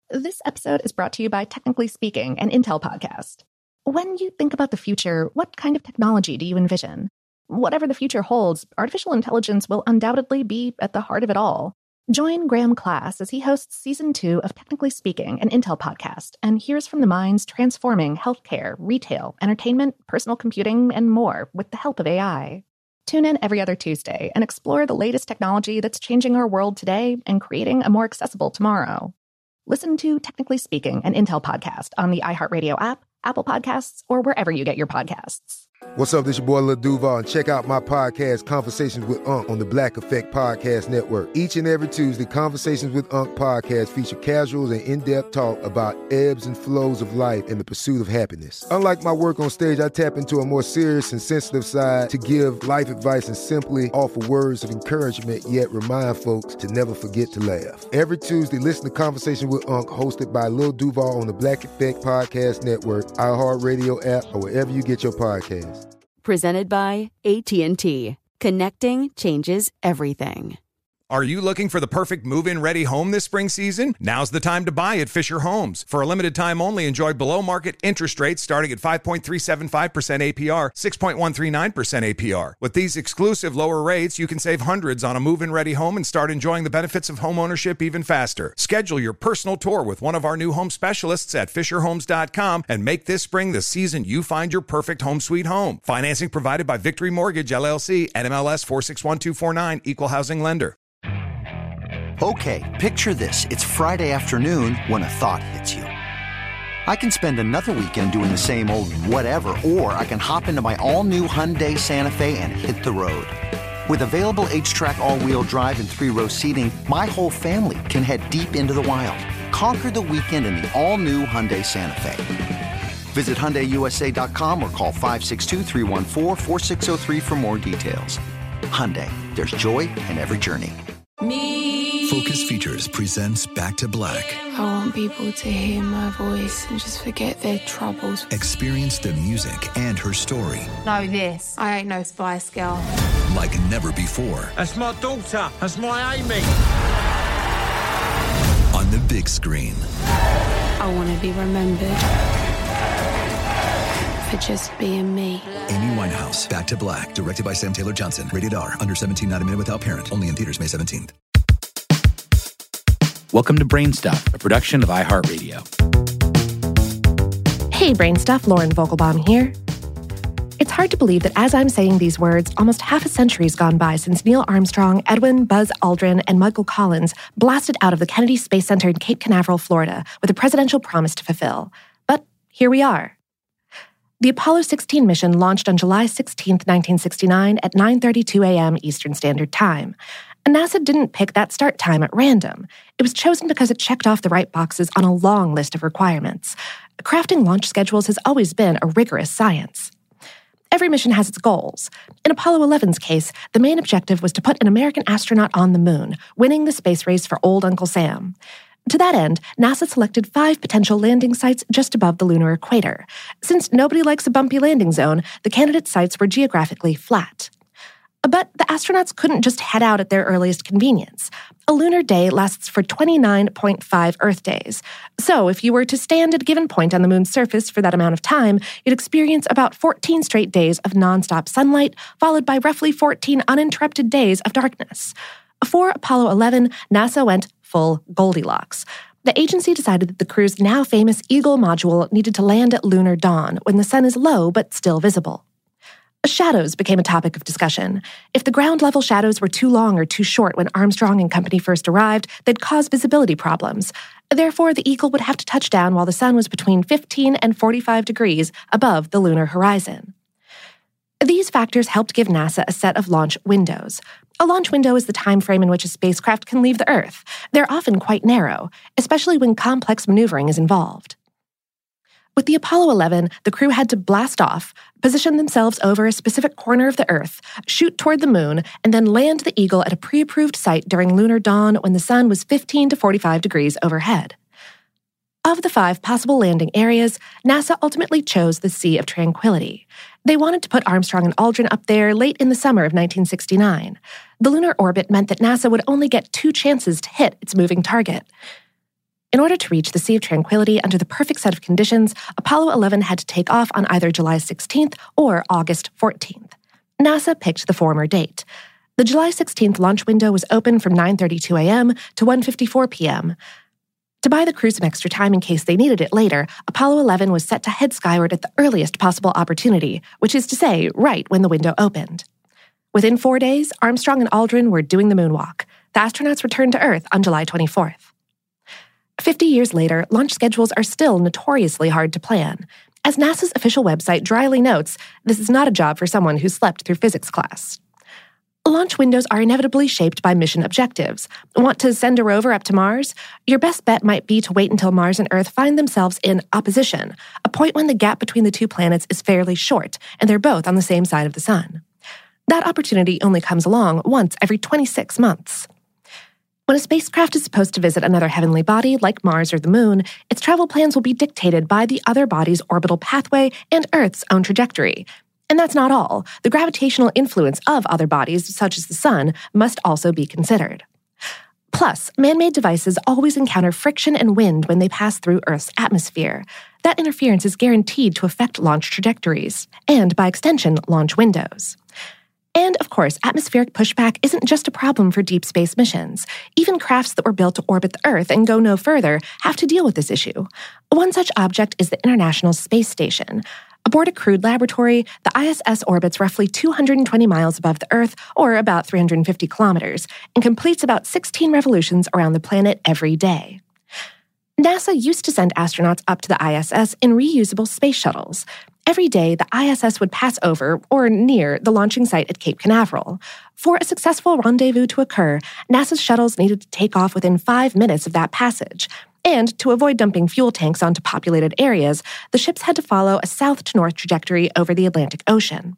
This episode is brought to you by Technically Speaking, an Intel podcast. When you think about the future, what kind of technology do you envision? Whatever the future holds, artificial intelligence will undoubtedly be at the heart of it all. Join Graham Class as he hosts Season 2 of Technically Speaking, an Intel podcast, and hears from the minds transforming healthcare, retail, entertainment, personal computing, and more with the help of AI. Tune in every other Tuesday and explore the latest technology that's changing our world today and creating a more accessible tomorrow. Listen to Technically Speaking, an Intel podcast on the iHeartRadio app, Apple Podcasts, or wherever you get your podcasts. What's up, this your boy Lil Duval, and check out my podcast, Conversations with Unc, on the Black Effect Podcast Network. Each and every Tuesday, Conversations with Unc podcast feature casuals and in-depth talk about ebbs and flows of life and the pursuit of happiness. Unlike my work on stage, I tap into a more serious and sensitive side to give life advice and simply offer words of encouragement, yet remind folks to never forget to laugh. Every Tuesday, listen to Conversation with Unc, hosted by Lil Duval on the Black Effect Podcast Network, iHeartRadio app, or wherever you get your podcasts. Presented by AT&T. Connecting changes everything. Are you looking for the perfect move-in ready home this spring season? Now's the time to buy at Fisher Homes. For a limited time only, enjoy below-market interest rates starting at 5.375% APR, 6.139% APR. With these exclusive lower rates, you can save hundreds on a move-in ready home and start enjoying the benefits of home ownership even faster. Schedule your personal tour with one of our new home specialists at FisherHomes.com and make this spring the season you find your perfect home sweet home. Financing provided by Victory Mortgage, LLC, NMLS 461249, Equal Housing Lender. Okay, picture this. It's Friday afternoon when a thought hits you. I can spend another weekend doing the same old whatever, or I can hop into my all-new Hyundai Santa Fe and hit the road. With available H-Track all-wheel drive and 3-row seating, my whole family can head deep into the wild. Conquer the weekend in the all-new Hyundai Santa Fe. Visit HyundaiUSA.com or call 562-314-4603 for more details. Hyundai, there's joy in every journey. Focus Features presents Back to Black. I want people to hear my voice and just forget their troubles. Experience the music and her story. Know this, I ain't no Spice Girl. Like never before. That's my daughter. That's my Amy. On the big screen. I want to be remembered for just being me. Amy Winehouse, Back to Black. Directed by Sam Taylor Johnson. Rated R. Under 17, not a minute without parent. Only in theaters May 17th. Welcome to Brainstuff, a production of iHeartRadio. Hey, Brainstuff, Lauren Vogelbaum here. It's hard to believe that as I'm saying these words, almost half a century's gone by since Neil Armstrong, Edwin, Buzz Aldrin, and Michael Collins blasted out of the Kennedy Space Center in Cape Canaveral, Florida, with a presidential promise to fulfill. But here we are. The Apollo 16 mission launched on July 16, 1969 at 9:32 a.m. Eastern Standard Time. NASA didn't pick that start time at random. It was chosen because it checked off the right boxes on a long list of requirements. Crafting launch schedules has always been a rigorous science. Every mission has its goals. In Apollo 11's case, the main objective was to put an American astronaut on the moon, winning the space race for old Uncle Sam. To that end, NASA selected 5 potential landing sites just above the lunar equator. Since nobody likes a bumpy landing zone, the candidate sites were geographically flat. But the astronauts couldn't just head out at their earliest convenience. A lunar day lasts for 29.5 Earth days. So if you were to stand at a given point on the moon's surface for that amount of time, you'd experience about 14 straight days of nonstop sunlight, followed by roughly 14 uninterrupted days of darkness. For Apollo 11, NASA went full Goldilocks. The agency decided that the crew's now famous Eagle module needed to land at lunar dawn, when the sun is low but still visible. Shadows became a topic of discussion. If the ground-level shadows were too long or too short when Armstrong and company first arrived, they'd cause visibility problems. Therefore, the Eagle would have to touch down while the sun was between 15 and 45 degrees above the lunar horizon. These factors helped give NASA a set of launch windows. A launch window is the time frame in which a spacecraft can leave the Earth. They're often quite narrow, especially when complex maneuvering is involved. With the Apollo 11, the crew had to blast off, position themselves over a specific corner of the Earth, shoot toward the moon, and then land the Eagle at a pre-approved site during lunar dawn when the sun was 15 to 45 degrees overhead. Of the 5 possible landing areas, NASA ultimately chose the Sea of Tranquility. They wanted to put Armstrong and Aldrin up there late in the summer of 1969. The lunar orbit meant that NASA would only get 2 chances to hit its moving target. In order to reach the Sea of Tranquility under the perfect set of conditions, Apollo 11 had to take off on either July 16th or August 14th. NASA picked the former date. The July 16th launch window was open from 9:32 a.m. to 1:54 p.m. To buy the crew some extra time in case they needed it later, Apollo 11 was set to head skyward at the earliest possible opportunity, which is to say, right when the window opened. Within 4 days, Armstrong and Aldrin were doing the moonwalk. The astronauts returned to Earth on July 24th. 50 years later, launch schedules are still notoriously hard to plan. As NASA's official website dryly notes, this is not a job for someone who slept through physics class. Launch windows are inevitably shaped by mission objectives. Want to send a rover up to Mars? Your best bet might be to wait until Mars and Earth find themselves in opposition, a point when the gap between the two planets is fairly short, and they're both on the same side of the sun. That opportunity only comes along once every 26 months. When a spacecraft is supposed to visit another heavenly body, like Mars or the Moon, its travel plans will be dictated by the other body's orbital pathway and Earth's own trajectory. And that's not all. The gravitational influence of other bodies, such as the Sun, must also be considered. Plus, man-made devices always encounter friction and wind when they pass through Earth's atmosphere. That interference is guaranteed to affect launch trajectories, and by extension, launch windows. And, of course, atmospheric pushback isn't just a problem for deep space missions. Even crafts that were built to orbit the Earth and go no further have to deal with this issue. One such object is the International Space Station. Aboard a crude laboratory, the ISS orbits roughly 220 miles above the Earth, or about 350 kilometers, and completes about 16 revolutions around the planet every day. NASA used to send astronauts up to the ISS in reusable space shuttles. Every day, the ISS would pass over, or near, the launching site at Cape Canaveral. For a successful rendezvous to occur, NASA's shuttles needed to take off within 5 minutes of that passage. And to avoid dumping fuel tanks onto populated areas, the ships had to follow a south-to-north trajectory over the Atlantic Ocean.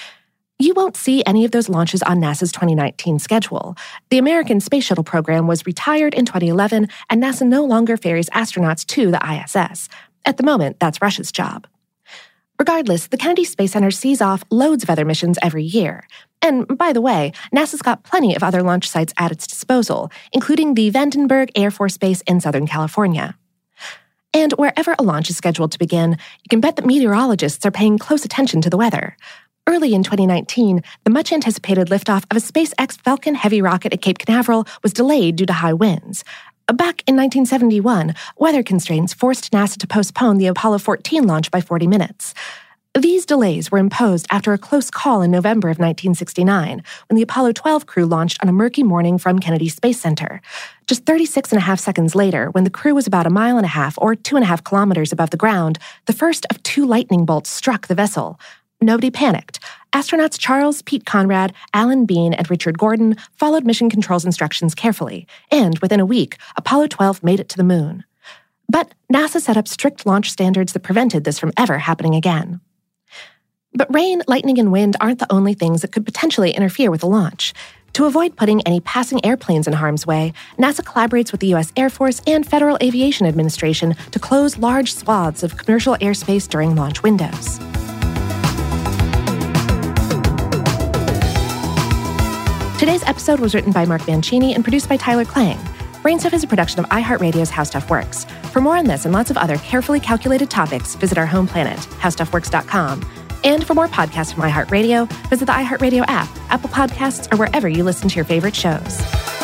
You won't see any of those launches on NASA's 2019 schedule. The American Space Shuttle program was retired in 2011, and NASA no longer ferries astronauts to the ISS. At the moment, that's Russia's job. Regardless, the Kennedy Space Center sees off loads of other missions every year. And by the way, NASA's got plenty of other launch sites at its disposal, including the Vandenberg Air Force Base in Southern California. And wherever a launch is scheduled to begin, you can bet that meteorologists are paying close attention to the weather. Early in 2019, the much-anticipated liftoff of a SpaceX Falcon Heavy rocket at Cape Canaveral was delayed due to high winds. Back in 1971, weather constraints forced NASA to postpone the Apollo 14 launch by 40 minutes. These delays were imposed after a close call in November of 1969, when the Apollo 12 crew launched on a murky morning from Kennedy Space Center. Just 36.5 seconds later, when the crew was about 1.5 miles or 2.5 kilometers above the ground, the first of 2 lightning bolts struck the vessel. Nobody panicked. Astronauts Charles Pete Conrad, Alan Bean, and Richard Gordon followed mission control's instructions carefully, and within a week, Apollo 12 made it to the moon. But NASA set up strict launch standards that prevented this from ever happening again. But rain, lightning, and wind aren't the only things that could potentially interfere with the launch. To avoid putting any passing airplanes in harm's way, NASA collaborates with the U.S. Air Force and Federal Aviation Administration to close large swaths of commercial airspace during launch windows. Today's episode was written by Mark Mancini and produced by Tyler Klang. Brainstuff is a production of iHeartRadio's How Stuff Works. For more on this and lots of other carefully calculated topics, visit our home planet, howstuffworks.com. And for more podcasts from iHeartRadio, visit the iHeartRadio app, Apple Podcasts, or wherever you listen to your favorite shows.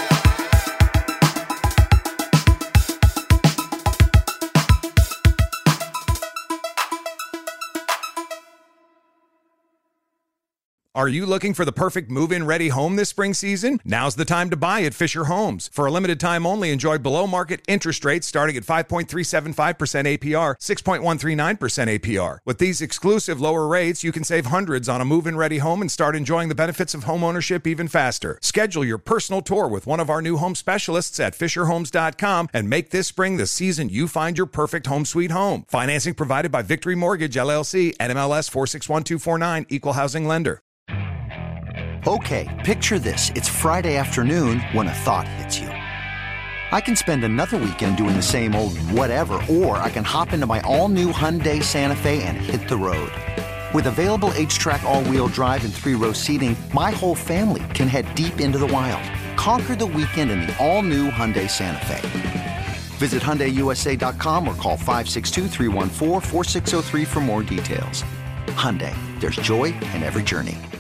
Are you looking for the perfect move-in ready home this spring season? Now's the time to buy at Fisher Homes. For a limited time only, enjoy below-market interest rates starting at 5.375% APR, 6.139% APR. With these exclusive lower rates, you can save hundreds on a move-in ready home and start enjoying the benefits of home ownership even faster. Schedule your personal tour with one of our new home specialists at FisherHomes.com and make this spring the season you find your perfect home sweet home. Financing provided by Victory Mortgage, LLC, NMLS 461249, Equal Housing Lender. Okay, picture this. It's Friday afternoon when a thought hits you. I can spend another weekend doing the same old whatever, or I can hop into my all-new Hyundai Santa Fe and hit the road. With available H-Track all-wheel drive and 3-row seating, my whole family can head deep into the wild. Conquer the weekend in the all-new Hyundai Santa Fe. Visit HyundaiUSA.com or call 562-314-4603 for more details. Hyundai, there's joy in every journey.